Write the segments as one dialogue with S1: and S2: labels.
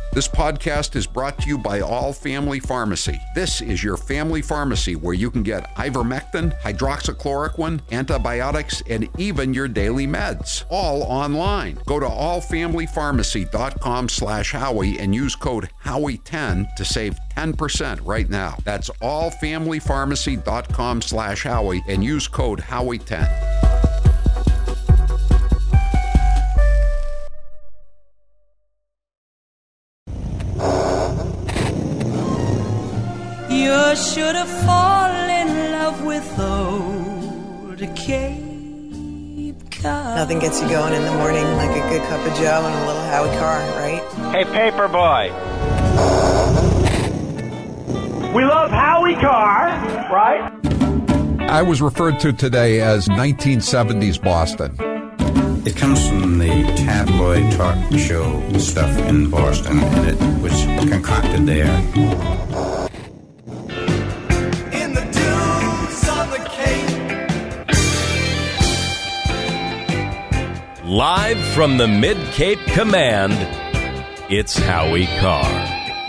S1: This podcast is brought to you by All Family Pharmacy. This is your family pharmacy where you can get ivermectin, hydroxychloroquine, antibiotics, and even your daily meds. All online. Go to allfamilypharmacy.com/Howie and use code Howie10 to save 10% right now. That's allfamilypharmacy.com/Howie and use code Howie10.
S2: You should have fallen in love with old Cape Cod.
S3: Nothing gets you going in the morning like a good cup of joe and a little Howie Carr, right?
S4: Hey, Paperboy.
S5: We love Howie Carr, right?
S1: I was referred to today as 1970s Boston.
S6: It comes from the tabloid talk show stuff in Boston, and it was concocted there.
S2: In the dunes on the Cape.
S7: Live from the Mid-Cape Command, it's Howie Carr.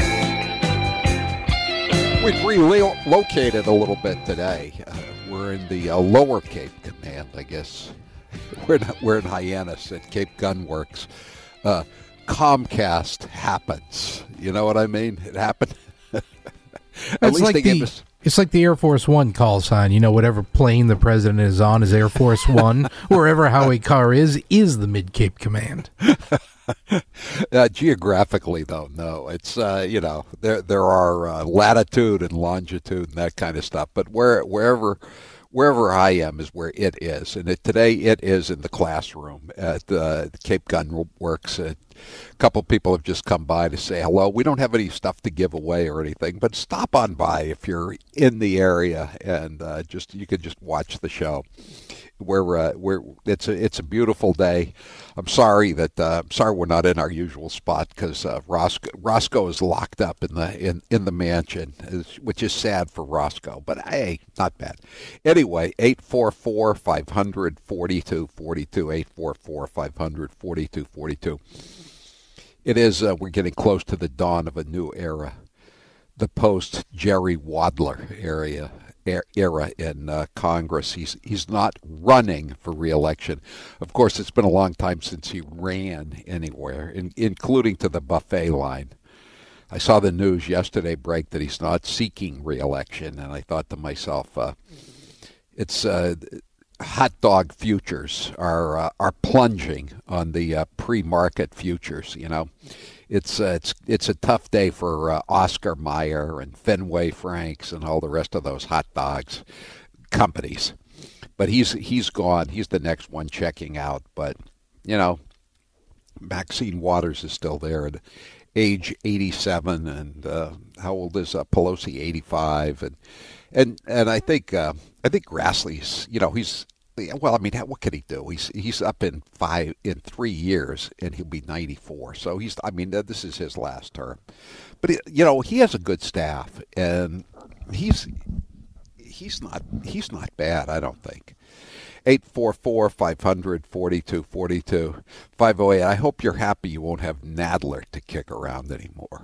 S8: We've relocated a little bit today. We're in the Lower Cape Command, I guess. We're in Hyannis at Cape Gun Works. Comcast happens. You know what I mean? It happened.
S9: It's like the Air Force One call sign. You know, whatever plane the president is on is Air Force One. Wherever Howie Carr is the Mid-Cape Command.
S8: Geographically, though, no. It's, there are latitude and longitude and that kind of stuff. But wherever I am is where it is. And today it is in the classroom at the Cape Gun Works. A couple people have just come by to say hello. We don't have any stuff to give away or anything, but stop on by if you're in the area and you can just watch the show. It's a beautiful day. I'm sorry we're not in our usual spot because Roscoe is locked up in the mansion, which is sad for Roscoe. But hey, not bad. Anyway, 844-500-4242, 844-500-4242. It is. We're getting close to the dawn of a new era, the post-Jerry Wadler era in Congress. He's not running for re-election. Of course, it's been a long time since he ran anywhere, including to the buffet line. I saw the news yesterday break that he's not seeking re-election, and I thought to myself, it's hot dog futures are plunging on the pre-market futures. You know, it's a tough day for Oscar Mayer and Fenway Franks and all the rest of those hot dogs companies. But he's gone. He's the next one checking out. But you know, Maxine Waters is still there at age 87, and how old is Pelosi? 85, and I think Grassley's, well, I mean, what can he do? He's up in 3 years, and he'll be 94. So this is his last term. But he has a good staff, and he's not bad, I don't think. 844-500-4242, 508. I hope you're happy you won't have Nadler to kick around anymore.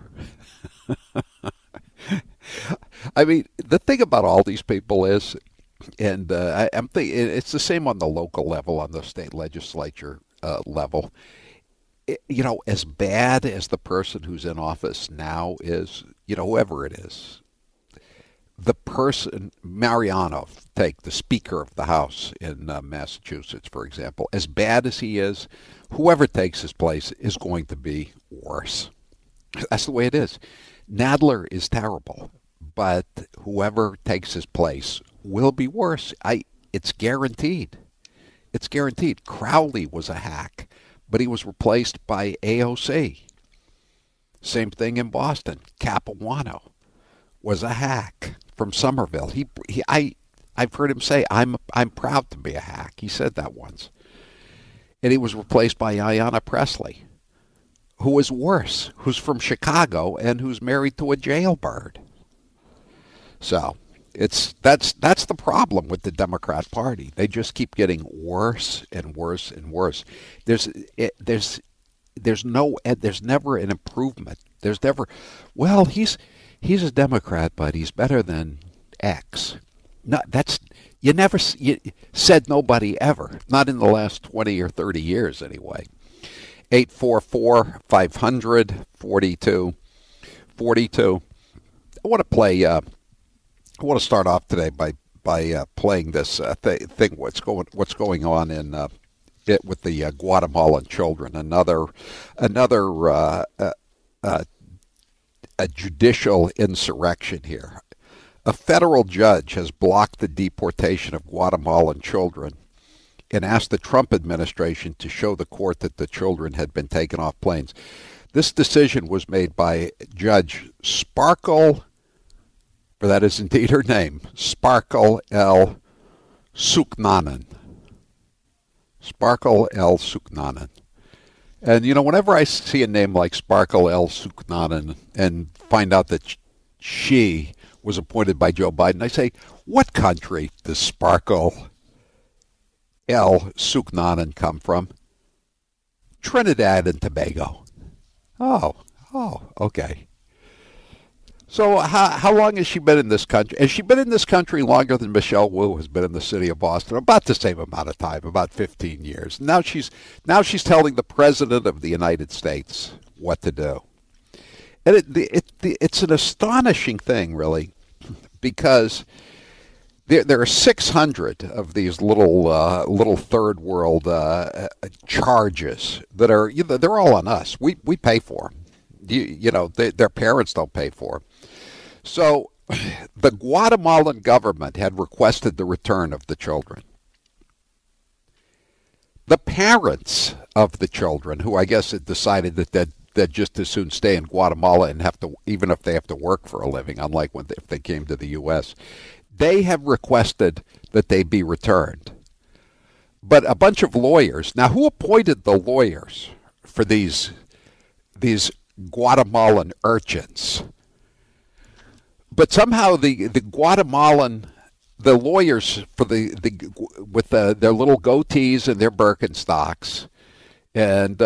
S8: I mean, the thing about all these people is, and I'm thinking it's the same on the local level, on the state legislature level. As bad as the person who's in office now is, whoever it is, the person, Mariano, take the Speaker of the House in Massachusetts, for example, as bad as he is, whoever takes his place is going to be worse. That's the way it is. Nadler is terrible, but whoever takes his place will be worse. It's guaranteed. It's guaranteed. Crowley was a hack, but he was replaced by AOC. Same thing in Boston. Capuano was a hack from Somerville. I've heard him say, I'm proud to be a hack. He said that once. And he was replaced by Ayanna Pressley, who is worse, who's from Chicago and who's married to a jailbird. So that's the problem with the Democrat Party. They just keep getting worse and worse and worse. There's never an improvement. There's never, well, he's a Democrat, but he's better than X. No, you never said nobody ever. Not in the last 20 or 30 years, anyway. 844-500-4242. I want to play. I want to start off today by playing this thing. What's going on in with the Guatemalan children? Another a judicial insurrection here. A federal judge has blocked the deportation of Guatemalan children and asked the Trump administration to show the court that the children had been taken off planes. This decision was made by Judge Sparkle, for that is indeed her name, Sparkle L. Suknanen. Sparkle L. Suknanen. And, whenever I see a name like Sparkle L. Suknanen and find out that she was appointed by Joe Biden, I say, what country does Sparkle L. Suknanen come from? Trinidad and Tobago. Oh, okay. So how long has she been in this country? Has she been in this country longer than Michelle Wu has been in the city of Boston? About the same amount of time, about 15 years. Now she's telling the President of the United States what to do. And it's an astonishing thing, really, because there are 600 of these little third world charges that are they're all on us. We pay for them. Their parents don't pay for them. So the Guatemalan government had requested the return of the children. The parents of the children, who I guess had decided that they'd just as soon stay in Guatemala and have to, even if they have to work for a living, unlike if they came to the U.S., they have requested that they be returned. But a bunch of lawyers, now who appointed the lawyers for these Guatemalan urchins? But somehow the lawyers for with their little goatees and their Birkenstocks and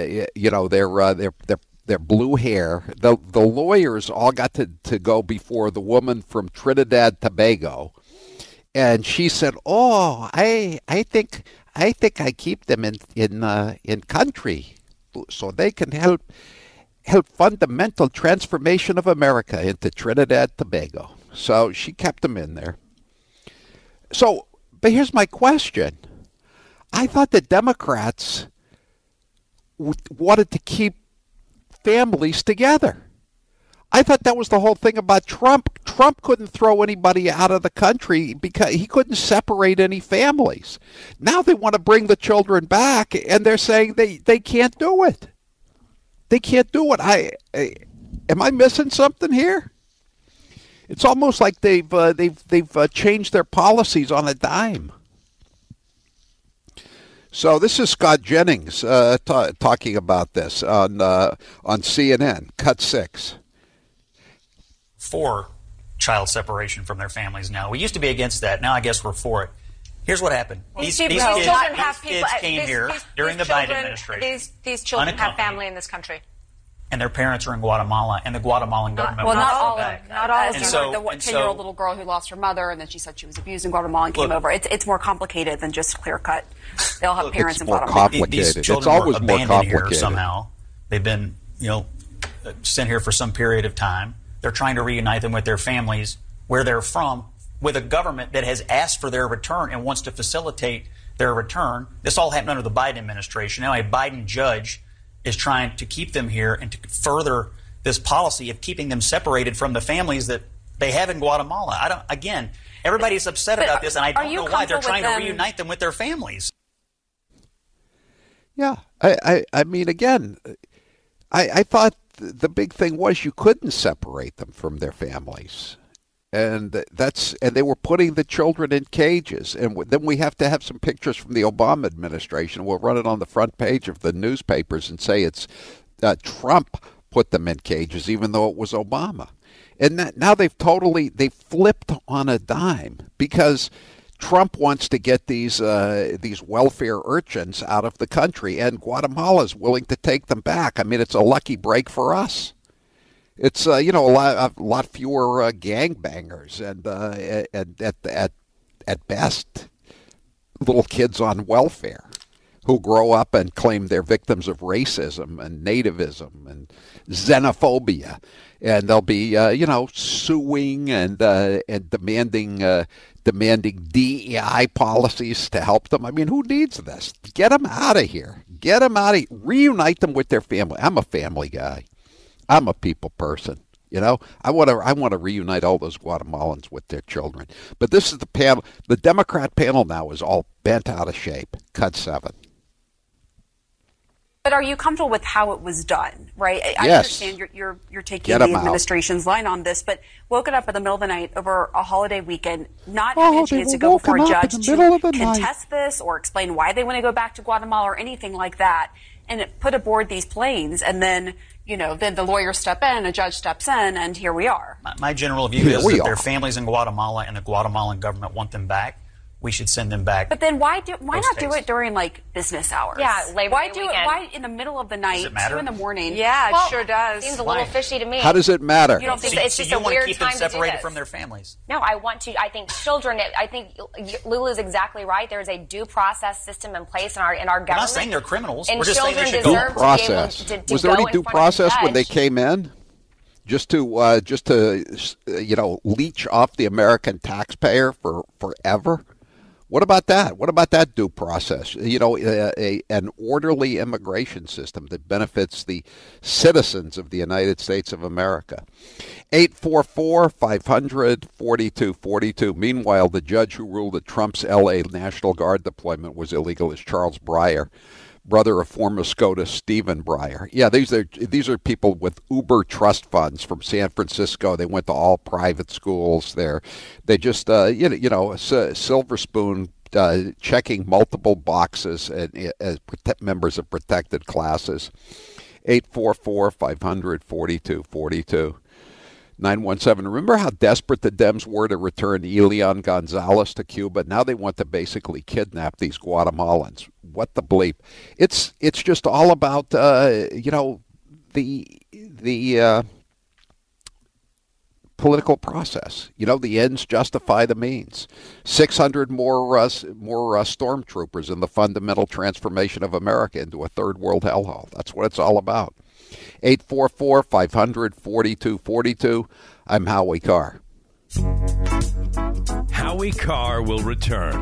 S8: their blue hair, the lawyers all got to go before the woman from Trinidad Tobago, and she said, "Oh, I think I keep them in country so they can help fundamental transformation of America into Trinidad Tobago." So she kept them in there. So, but here's my question. I thought the Democrats wanted to keep families together. I thought that was the whole thing about Trump. Trump couldn't throw anybody out of the country because he couldn't separate any families. Now they want to bring the children back, and they're saying they can't do it. They can't do it. Am I missing something here? It's almost like they've changed their policies on a dime. So this is Scott Jennings talking about this on CNN, Cut 6.
S4: For child separation from their families now. We used to be against that. Now I guess we're for it. Here's what happened. These kids came here during the Biden administration.
S10: These children have family in this country.
S4: And their parents are in Guatemala, and the Guatemalan government...
S10: Well, not all of them. Not all of them.
S11: The 10-year-old little girl who lost her mother, and then she said she was abused in Guatemala and came over. It's more complicated than just clear-cut. They all have parents in Guatemala.
S4: These children were abandoned here somehow. They've been, sent here for some period of time. They're trying to reunite them with their families where they're from, with a government that has asked for their return and wants to facilitate their return. This all happened under the Biden administration. Now a Biden judge is trying to keep them here and to further this policy of keeping them separated from the families that they have in Guatemala. Everybody's upset about this, and I don't know why. They're trying to reunite them with their families.
S8: Yeah, I mean, again, I thought the big thing was you couldn't separate them from their families. And they were putting the children in cages. And then we have to have some pictures from the Obama administration. We'll run it on the front page of the newspapers and say it's Trump put them in cages, even though it was Obama. And now they've flipped on a dime because Trump wants to get these welfare urchins out of the country, and Guatemala is willing to take them back. I mean, it's a lucky break for us. It's a lot fewer gangbangers and at best little kids on welfare who grow up and claim they're victims of racism and nativism and xenophobia, and they'll be suing and demanding DEI policies to help them. I mean, who needs this? Get them out of here. Get them out of here. Reunite them with their family. I'm a family guy. I'm a people person. I want to reunite all those Guatemalans with their children. But this is the panel. The Democrat panel now is all bent out of shape. Cut 7.
S11: But are you comfortable with how it was done, right? I
S8: Yes.
S11: understand you're taking the administration's line on this, but woken up in the middle of the night over a holiday weekend, not having a chance to go before a judge to contest this or explain why they want to go back to Guatemala or anything like that, and it put aboard these planes, and then then the lawyers step in, a judge steps in, and here we are.
S4: My general view is that their families in Guatemala and the Guatemalan government want them back. We should send them back.
S11: But then why not do it during business hours?
S10: Yeah, Labor Day weekend.
S11: Why in the middle of the night, 2 in the morning?
S10: Yeah,
S11: well,
S10: it sure does. Seems a little fishy to me.
S8: How does it matter?
S10: You don't think it's just
S4: you
S10: a
S4: want
S10: weird
S4: to keep them
S10: time to do
S4: separated
S10: this?
S4: from their families?
S10: No, I think children. I think Lulu's exactly right. There is a due process system in place in our government.
S4: We're not saying they're criminals.
S10: And
S4: we're just saying they should
S10: children
S4: go.
S8: Process. Was there any due process when they came in? Just to leech off the American taxpayer for forever? What about that? What about that due process? An orderly immigration system that benefits the citizens of the United States of America. 844-500-4242. Meanwhile, the judge who ruled that Trump's L.A. National Guard deployment was illegal is Charles Breyer, brother of former SCOTUS Stephen Breyer. Yeah, these are people with Uber trust funds from San Francisco. They went to all private schools there. They just silver spoon checking multiple boxes as members of protected classes. 844-500-4242. 917. Remember how desperate the Dems were to return Elian Gonzalez to Cuba? Now they want to basically kidnap these Guatemalans. What the bleep? It's just all about the political process. The ends justify the means. 600 more stormtroopers in the fundamental transformation of America into a third world hellhole. That's what it's all about. 844-500-4242. I'm Howie Carr.
S7: Howie Carr will return.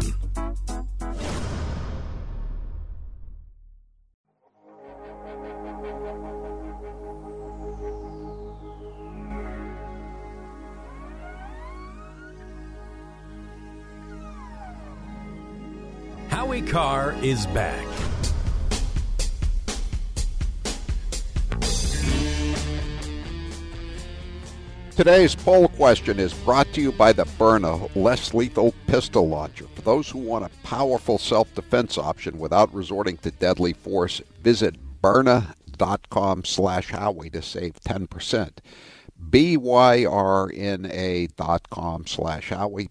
S7: Howie Carr is back.
S8: Today's poll question is brought to you by the Byrna less lethal pistol launcher. For those who want a powerful self-defense option without resorting to deadly force, visit Byrna.com/Howie to save 10%. BYRNA.com/Howie.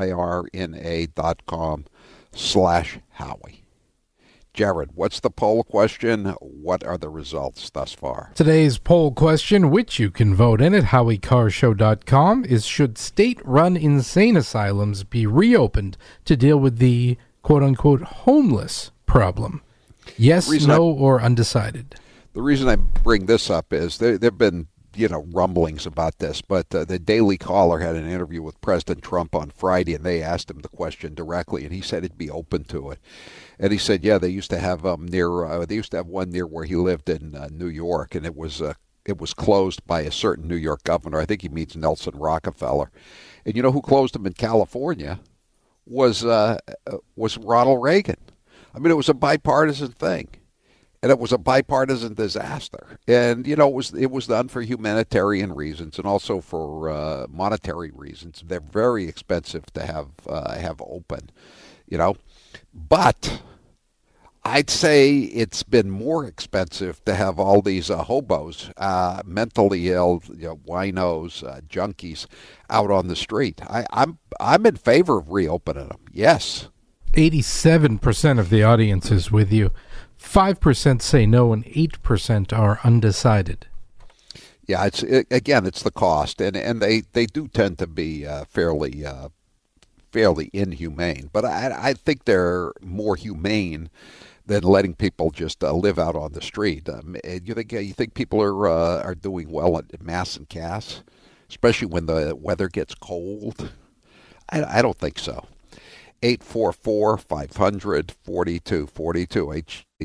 S8: BYRNA.com/Howie. Jared, what's the poll question? What are the results thus far?
S9: Today's poll question, which you can vote in at HowieCarrShow.com, is should state-run insane asylums be reopened to deal with the quote-unquote homeless problem? Yes, no, or undecided?
S8: The reason I bring this up is there have been rumblings about this, but the Daily Caller had an interview with President Trump on Friday, and they asked him the question directly, and he said he'd be open to it. And he said, yeah, they used to have one near where he lived in New York, and it was closed by a certain New York governor. I think he means Nelson Rockefeller. And you know who closed them in California was Ronald Reagan. I mean, it was a bipartisan thing. And it was a bipartisan disaster. And, it was done for humanitarian reasons and also for monetary reasons. They're very expensive to have open, But I'd say it's been more expensive to have all these hobos, mentally ill, winos, junkies out on the street. I'm in favor of reopening them, yes.
S9: 87% of the audience is with you. 5% say no and 8% are undecided.
S8: Yeah, it's the cost, and they do tend to be fairly inhumane. But I think they're more humane than letting people just live out on the street. You think people are doing well at Mass and Cass, especially when the weather gets cold? I don't think so. 844-500-4242.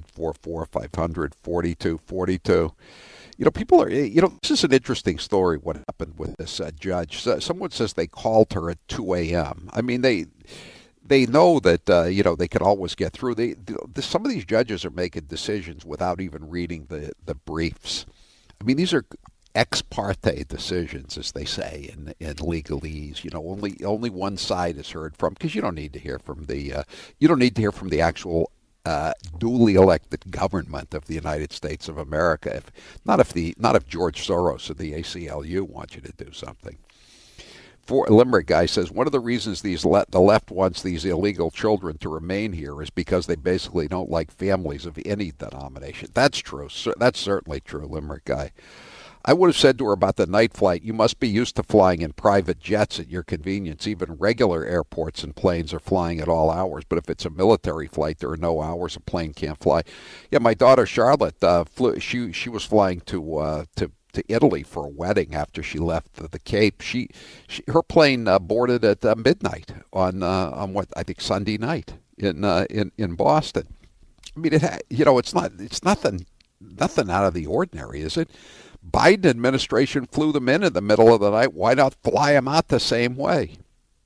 S8: 844-500-4242. People are, this is an interesting story, what happened with this judge. Someone says they called her at 2 a.m. I mean, they know that, they can always get through. Some of these judges are making decisions without even reading the briefs. I mean, these are ex parte decisions, as they say in legalese. Only one side is heard from, because you don't need to hear from the actual duly elected government of the United States of America. Not if George Soros or the ACLU want you to do something. Limerick guy says one of the reasons the left wants these illegal children to remain here is because they basically don't like families of any denomination. That's true. That's certainly true, Limerick guy. I would have said to her about the night flight, you must be used to flying in private jets at your convenience. Even regular airports and planes are flying at all hours. But if it's a military flight, there are no hours a plane can't fly. Yeah, my daughter Charlotte flew. She was flying to Italy for a wedding after she left the Cape. Her plane boarded at midnight on what I think Sunday night in Boston. I mean, it's nothing out of the ordinary, is it? Biden administration flew them in the middle of the night. Why not fly them out the same way?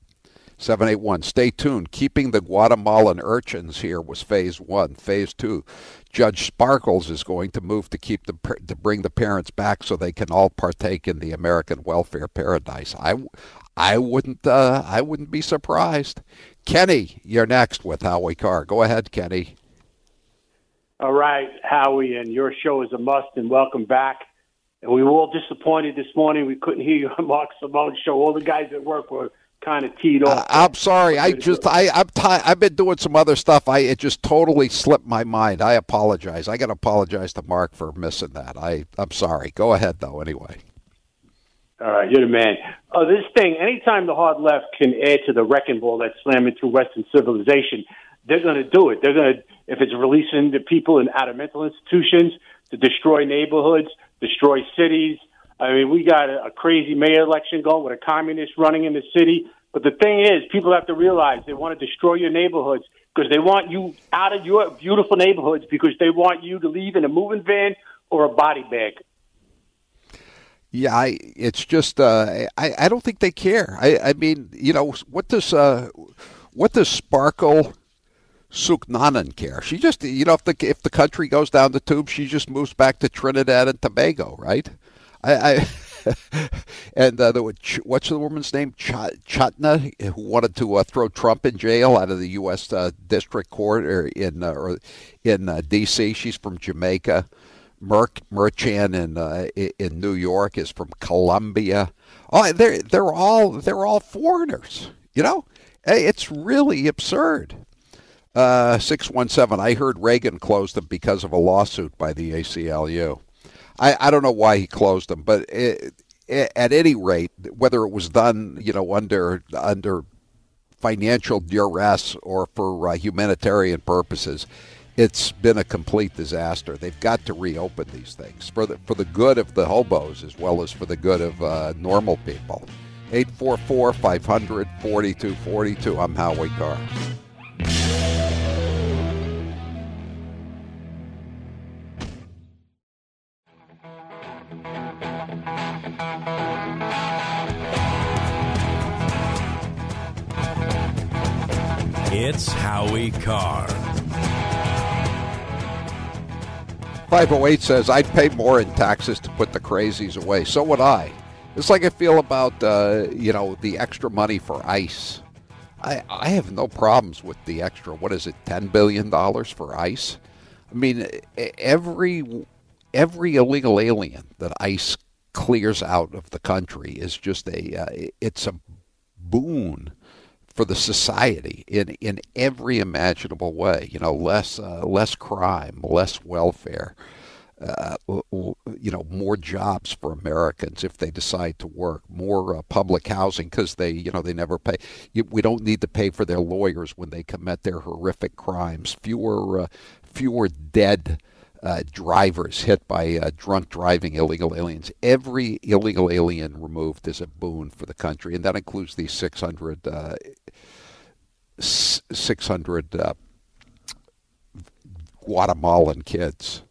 S8: 781, stay tuned. Keeping the Guatemalan urchins here was phase 1. Phase 2, Judge Sparkles is going to move to bring the parents back so they can all partake in the American welfare paradise. I wouldn't be surprised. Kenny, you're next with Howie Carr. Go ahead, Kenny.
S5: All right, Howie, and your show is a must, and welcome back. And we were all disappointed this morning. We couldn't hear you on Mark Simone's show. All the guys at work were kind of teed off.
S8: I'm sorry. I've been doing some other stuff. It just totally slipped my mind. I apologize. I got to apologize to Mark for missing that. I'm sorry. Go ahead, though, anyway.
S5: All right, you're the man. This thing, anytime the hard left can add to the wrecking ball that's slamming through Western civilization, they're going to do it. They're going to, if it's releasing the people out of mental institutions to destroy neighborhoods, destroy cities. I mean, we got a crazy mayor election going with a communist running in the city. But the thing is, people have to realize they want to destroy your neighborhoods because they want you out of your beautiful neighborhoods because they want you to leave in a moving van or a body bag.
S8: Yeah, it's just I don't think they care. I mean, what does Sparkle Suknanen care? She just, if the country goes down the tube, she just moves back to Trinidad and Tobago, right? And what's the woman's name? Chutna, who wanted to throw Trump in jail out of the U.S. District Court in D.C. She's from Jamaica. Merchan in New York is from Colombia. Oh, they're all foreigners. It's really absurd. 617, I heard Reagan closed them because of a lawsuit by the ACLU. I don't know why he closed them, but at any rate, whether it was done, under financial duress or for humanitarian purposes, it's been a complete disaster. They've got to reopen these things for the good of the hobos as well as for the good of normal people. 844-500-4242. I'm Howie Carr.
S7: It's Howie Carr.
S8: 508 says, I'd pay more in taxes to put the crazies away. So would I. It's like I feel about, the extra money for ICE. I have no problems with the extra, what is it, $10 billion for ICE? I mean, every illegal alien that ICE clears out of the country is just it's a boon for the society in every imaginable way. Less crime, less welfare. more jobs for Americans if they decide to work, more public housing because they never pay. We don't need to pay for their lawyers when they commit their horrific crimes. Fewer dead drivers hit by drunk driving illegal aliens. Every illegal alien removed is a boon for the country, and that includes these 600 Guatemalan kids.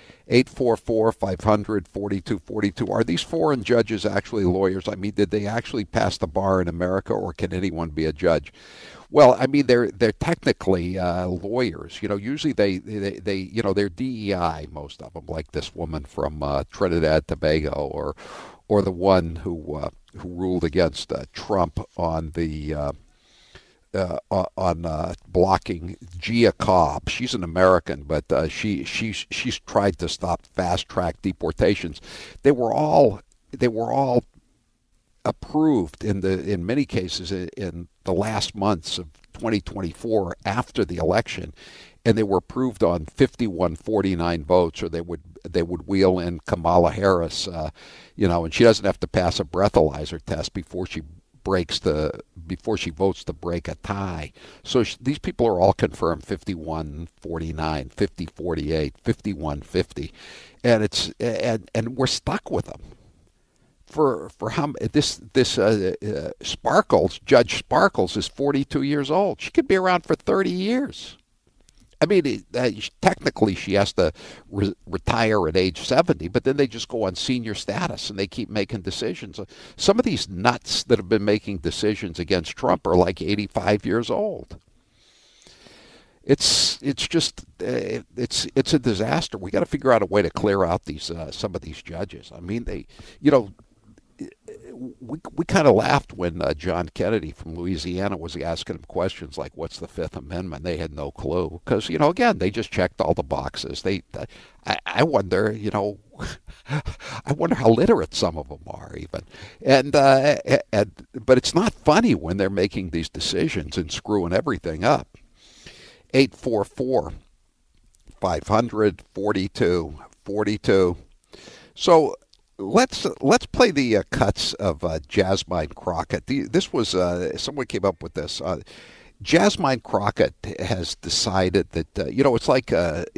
S8: 844-500-4242. Are these foreign judges actually lawyers? I mean, did they actually pass the bar in America, or can anyone be a judge? Well, I mean, they're technically lawyers. Usually they they're DEI, most of them, like this woman from Trinidad Tobago, or the one who ruled against Trump on the blocking Gia Cobb. She's an American, but she's tried to stop fast track deportations. They were all approved in many cases in the last months of 2024 after the election, and they were approved on 51-49 votes, or they would wheel in Kamala Harris, and she doesn't have to pass a breathalyzer test before she votes to break a tie. So these people are all confirmed 51-49, 50-48, 51-50, and we're stuck with them. For how this Sparkles, Judge Sparkles, is 42 years old. She could be around for 30 years. I mean, technically she has to retire at age 70, but then they just go on senior status and they keep making decisions. Some of these nuts that have been making decisions against Trump are like 85 years old. It's a disaster. We got to figure out a way to clear out these some of these judges. I mean, we kind of laughed when John Kennedy from Louisiana was asking him questions like, what's the Fifth Amendment? They had no clue because, again, they just checked all the boxes. I wonder, I wonder how literate some of them are even. But it's not funny when they're making these decisions and screwing everything up. 844-500-4242. So let's play the cuts of Jasmine Crockett. This was someone came up with this. Jasmine Crockett has decided that it's like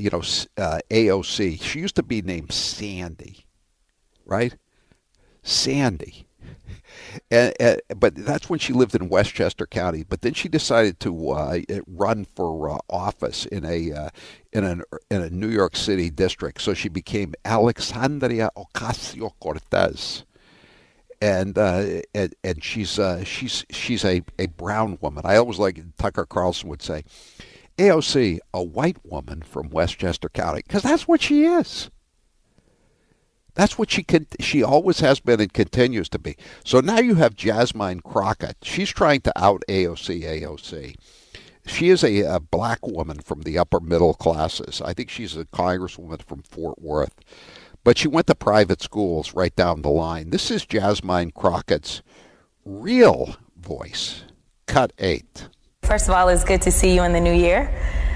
S8: AOC. She used to be named Sandy, right? Sandy. But that's when she lived in Westchester County. But then she decided to run for office in a New York City district. So she became Alexandria Ocasio-Cortez, and she's a brown woman. I always like Tucker Carlson would say, AOC, a white woman from Westchester County, because that's what she is. That's what she always has been and continues to be. So now you have Jasmine Crockett. She's trying to out AOC. She is a black woman from the upper middle classes. I think she's a congresswoman from Fort Worth. But she went to private schools right down the line. This is Jasmine Crockett's real voice. Cut 8.
S12: First of all, it's good to see you in the new year.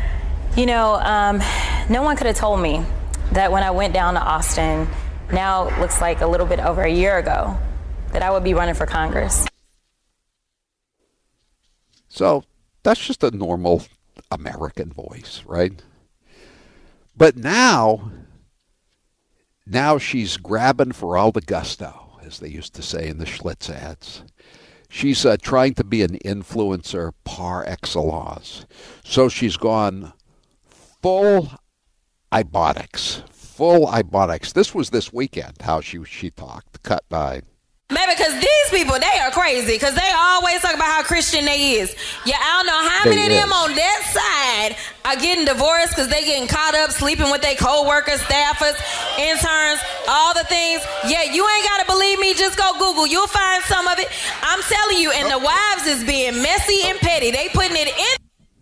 S12: No one could have told me that when I went down to Austin, now it looks like a little bit over a year ago, that I would be running for Congress.
S8: So that's just a normal American voice, right? But now she's grabbing for all the gusto, as they used to say in the Schlitz ads. She's trying to be an influencer par excellence. So she's gone full ibotics. This was this weekend, how she talked. Cut 9.
S13: Maybe because these people, they are crazy because they always talk about how Christian they is. Yeah, I don't know how many of them on that side are getting divorced because they getting caught up sleeping with their co-workers, staffers, interns, all the things. Yeah, you ain't got to believe me. Just go Google. You'll find some of it. I'm telling you, and the wives is being messy and petty. They putting it in.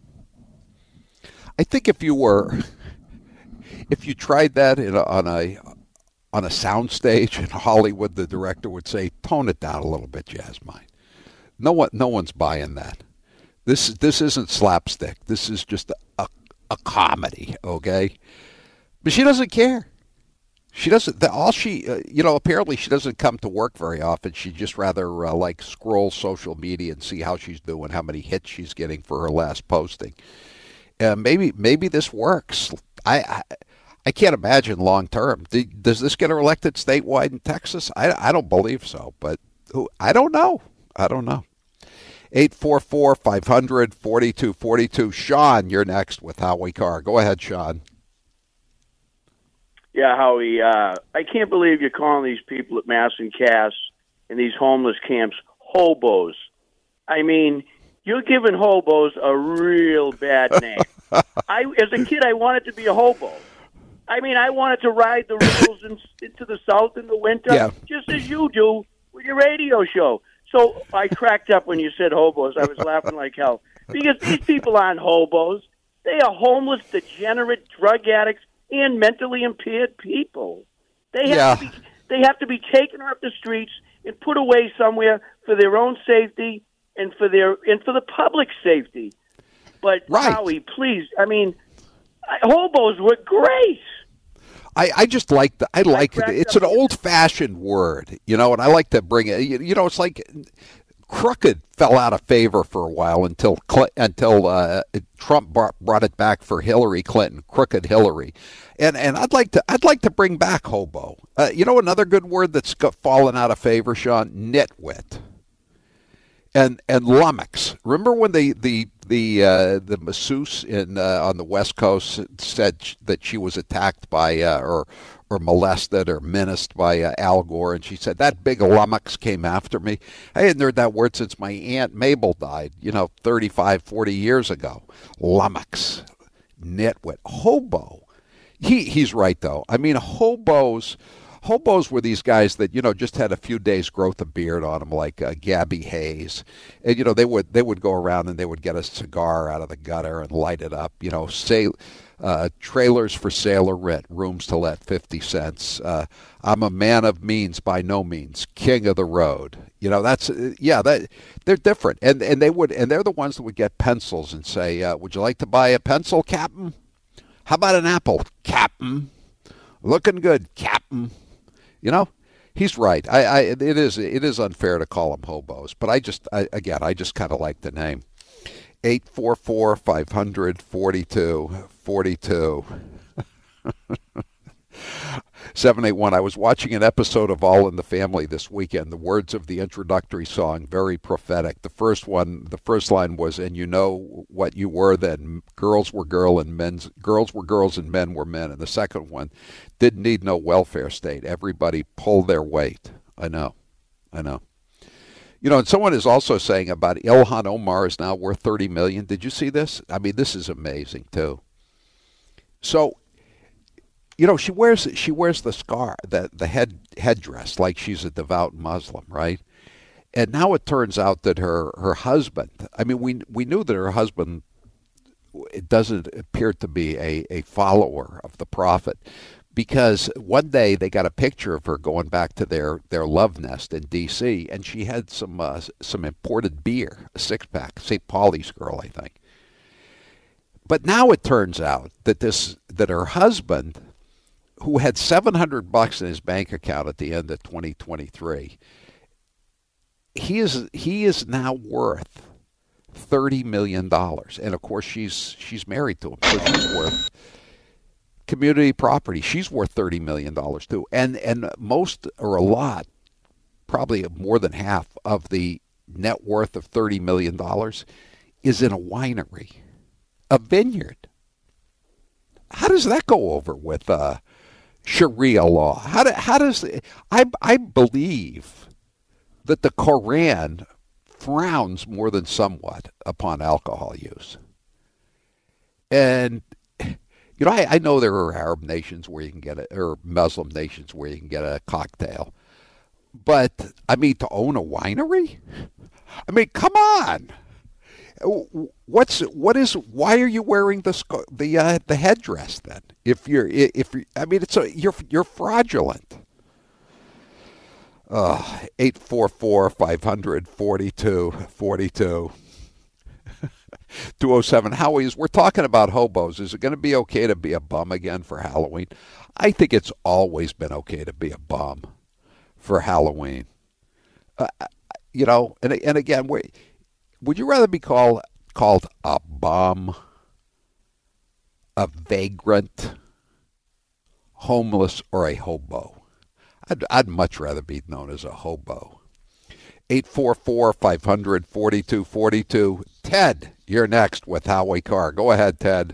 S8: I think if you tried that on a sound stage in Hollywood, the director would say, tone it down a little bit, Jasmine. No one's buying that. This isn't slapstick. This is just a comedy, okay? But she doesn't care. She doesn't. Apparently she doesn't come to work very often. She just rather like scroll social media and see how she's doing, how many hits she's getting for her last posting. Maybe this works. I can't imagine long term. Does this get her elected statewide in Texas? I don't believe so, but I don't know. 844-500-4242. Sean, you're next with Howie Carr. Go ahead, Sean.
S14: Yeah, Howie, I can't believe you're calling these people at Mass and Cass in these homeless camps hobos. I mean, you're giving hobos a real bad name. As a kid, I wanted to be a hobo. I mean, I wanted to ride the riddles into the South in the winter, just as you do with your radio show. So I cracked up when you said hobos. I was laughing like hell. Because these people aren't hobos. They are homeless, degenerate, drug addicts, and mentally impaired people. They have to be taken off the streets and put away somewhere for their own safety and for the public's safety. But Howie, please, I mean, hobos were great.
S8: I just like it. It's an old-fashioned word, and I like to bring it. It's like crooked fell out of favor for a while until Trump brought it back for Hillary Clinton, crooked Hillary, and I'd like to bring back hobo. Another good word that's fallen out of favor, Sean, nitwit, and lummox. Remember when the masseuse on the West Coast said that she was attacked by or molested or menaced by Al Gore, and she said, that big lummox came after me. I hadn't heard that word since my Aunt Mabel died, 35, 40 years ago. Lummox, nitwit, hobo. He's right, though. I mean, hobos were these guys that, just had a few days growth of beard on them, like Gabby Hayes. And, they would go around and they would get a cigar out of the gutter and light it up, say, trailers for sale or rent, rooms to let 50 cents. I'm a man of means by no means, king of the road. They're different. And they're the ones that would get pencils and say, would you like to buy a pencil, Captain? How about an apple, Captain? Looking good, Captain. He's right. It is unfair to call them hobos, but I just kind of like the name. 844-500-4242. 781. I was watching an episode of All in the Family this weekend. The words of the introductory song, very prophetic. The first line was, and you know what you were then, girls were girls and men were men. And the second one, didn't need no welfare state. Everybody pulled their weight. I know. And someone is also saying about Ilhan Omar is now worth $30 million. Did you see this? I mean, this is amazing too. So, she wears the scar, the headdress, like she's a devout Muslim, right? And now it turns out that her husband, I mean, we knew that her husband, it doesn't appear to be a follower of the prophet, because one day they got a picture of her going back to their love nest in D.C., and she had some imported beer, a six-pack, St. Pauli's Girl, I think. But now it turns out that her husband, who had $700 in his bank account at the end of 2023, he is now worth $30 million, and of course she's married to him, so she's worth community property. She's worth $30 million too, and most or a lot, probably more than half of the net worth of $30 million is in a winery, a vineyard. How does that go over with Sharia law? How does I believe that the Koran frowns more than somewhat upon alcohol use. And I know there are Arab nations where you can get or Muslim nations where you can get a cocktail, but I mean, to own a winery? I mean, come on. Why are you wearing the headdress then? You're fraudulent. 844-500-4242. 207. Howie, as we're talking about hobos, is it going to be okay to be a bum again for Halloween? I think it's always been okay to be a bum for Halloween. And again, would you rather be called a bum, a vagrant, homeless, or a hobo? I'd much rather be known as a hobo. 844-500-4242. Ted, you're next with Howie Carr. Go ahead, Ted.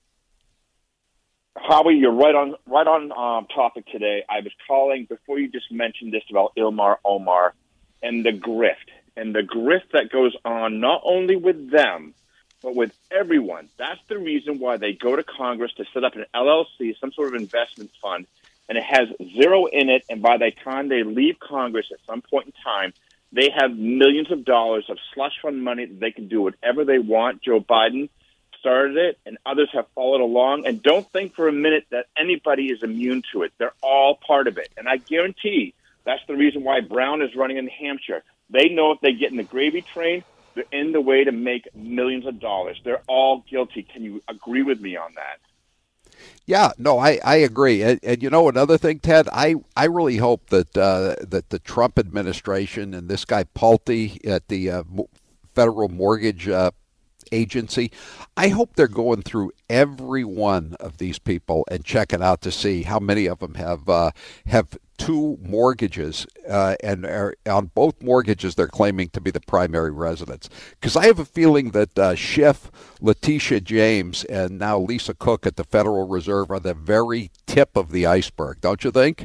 S15: Howie, you're right on topic today. I was calling before you just mentioned this about Ilmar Omar and the grift that goes on not only with them but with everyone. That's the reason why they go to Congress to set up an LLC, some sort of investment fund, and it has zero in it. And by the time they leave Congress at some point in time, they have millions of dollars of slush fund money that they can do whatever they want. Joe Biden started it, and others have followed along. And don't think for a minute that anybody is immune to it. They're all part of it. And I guarantee that's the reason why Brown is running in New Hampshire. They know if they get in the gravy train, they're in the way to make millions of dollars. They're all guilty. Can you agree with me on that?
S8: Yeah, no, I agree. And you know another thing, Ted, I really hope that that the Trump administration and this guy Pulte at the Federal Mortgage Agency, I hope they're going through every one of these people and checking out to see how many of them have two mortgages and are, on both mortgages they're claiming to be the primary residence. Because I have a feeling that Schiff, Letitia James, and now Lisa Cook at the Federal Reserve are the very tip of the iceberg, don't you think?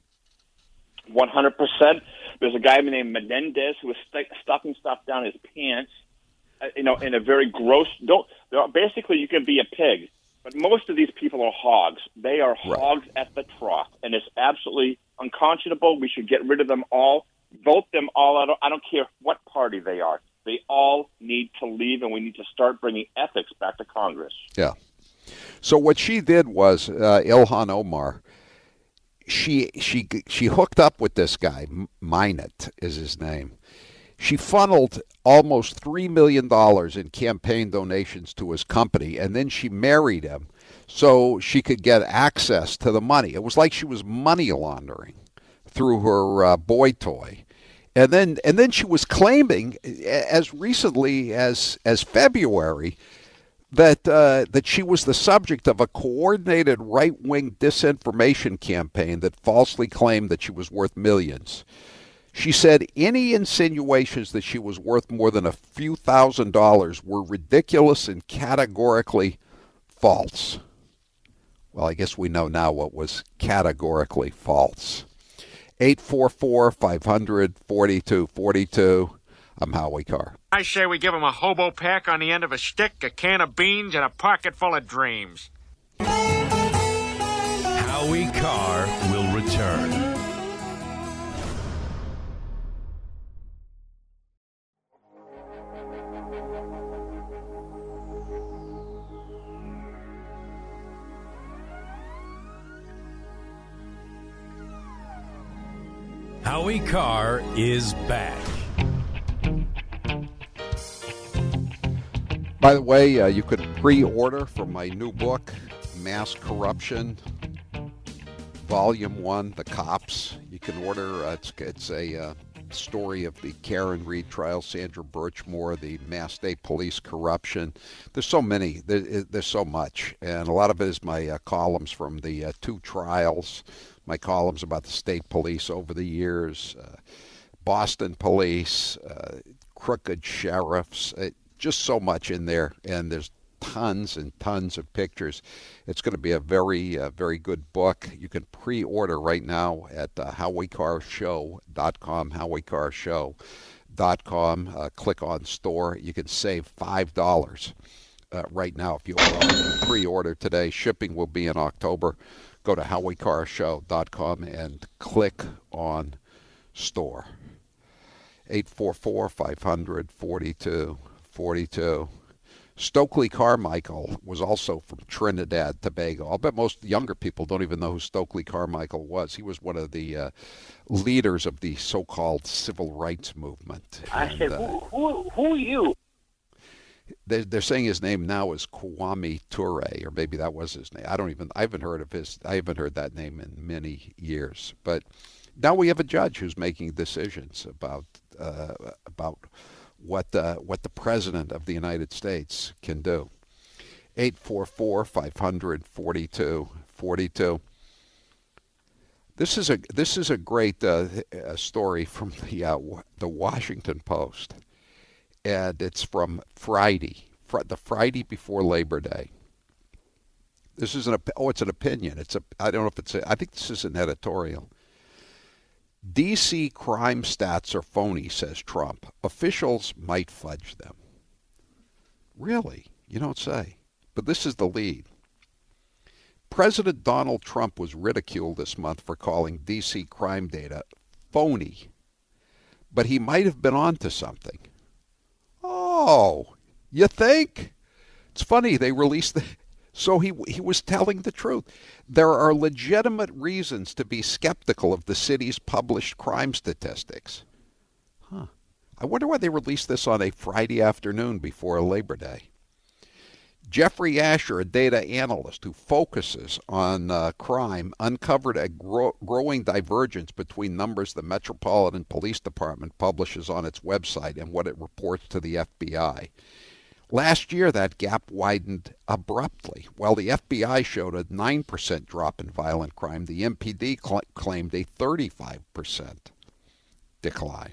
S15: 100%. There's a guy named Menendez who was stuffing stuff down his pants, in a very gross. Basically, you can be a pig, but most of these people are hogs. They are hogs at the trough, and it's absolutely unconscionable. We should get rid of them all, vote them all out. I don't care what party they are. They all need to leave, and we need to start bringing ethics back to Congress.
S8: Yeah. So what she did was Ilhan Omar. She hooked up with this guy. Minot is his name. She funneled almost $3 million in campaign donations to his company, and then she married him so she could get access to the money. It was like she was money laundering through her boy toy. And then she was claiming, as recently as February, that she was the subject of a coordinated right-wing disinformation campaign that falsely claimed that she was worth millions. She said any insinuations that she was worth more than a few $1,000s were ridiculous and categorically false. Well, I guess we know now what was categorically false. 844-500-4242. I'm Howie Carr.
S16: I say we give him a hobo pack on the end of a stick, a can of beans, and a pocket full of dreams.
S7: Howie Carr will return. Howie Carr is back.
S8: By the way, you could pre-order for my new book, Mass Corruption, Volume 1, The Cops. You can order, it's a story of the Karen Reed trial, Sandra Birchmore, the Mass State Police corruption. There's so many. There's so much. And a lot of it is my columns from the two trials, my columns about the state police over the years, Boston police, crooked sheriffs, just so much in there. And there's tons and tons of pictures. It's going to be a very, very good book. You can pre-order right now at HowieCarrShow.com, HowieCarrShow.com. Click on store. You can save $5 right now if you pre-order today. Shipping will be in October. Go to HowieCarrShow.com and click on store. 844-500-4242. Stokely Carmichael was also from Trinidad, Tobago. I'll bet most younger people don't even know who Stokely Carmichael was. He was one of the leaders of the so-called civil rights movement.
S17: I said, who are you?
S8: They're saying his name now is Kwame Ture, or maybe that was his name. I haven't heard that name in many years. But now we have a judge who's making decisions about what the President of the United States can do. 844-500-4242. This is a great story from the Washington Post, and it's from Friday, the Friday before Labor Day. This is it's an opinion. I don't know if I think this is an editorial. D.C. crime stats are phony, says Trump. Officials might fudge them. Really? You don't say. But this is the lead. President Donald Trump was ridiculed this month for calling D.C. crime data phony. But he might have been onto something. Oh, you think? It's funny, they released so he was telling the truth. There are legitimate reasons to be skeptical of the city's published crime statistics. I wonder why they released this on a Friday afternoon before Labor Day. Jeffrey Asher, a data analyst who focuses on crime, uncovered a growing divergence between numbers the Metropolitan Police Department publishes on its website and what it reports to the FBI. Last year, that gap widened abruptly. While the FBI showed a 9% drop in violent crime, the MPD claimed a 35% decline.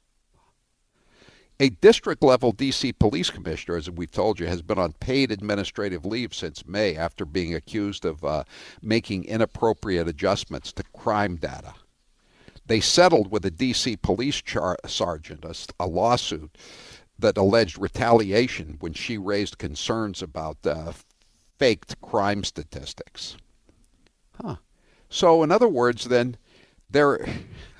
S8: A district-level D.C. police commissioner, as we've told you, has been on paid administrative leave since May after being accused of making inappropriate adjustments to crime data. They settled with a D.C. police sergeant, a lawsuit that alleged retaliation when she raised concerns about faked crime statistics. So, in other words, then, there's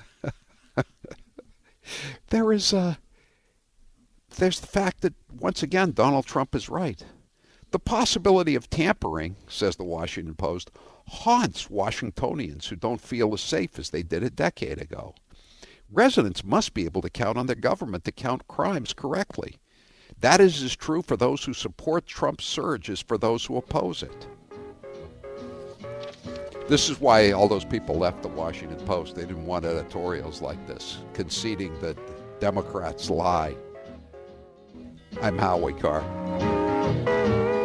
S8: the fact that, once again, Donald Trump is right. The possibility of tampering, says the Washington Post, haunts Washingtonians who don't feel as safe as they did a decade ago. Residents must be able to count on their government to count crimes correctly. That is as true for those who support Trump's surge as for those who oppose it. This is why all those people left the Washington Post. They didn't want editorials like this, conceding that Democrats lie. I'm Howie Carr.